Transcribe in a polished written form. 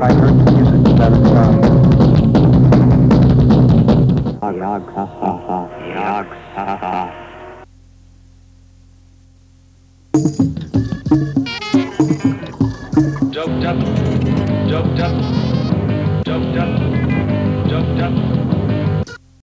I heard the music that is Doped up, doped up, doped up, doped up.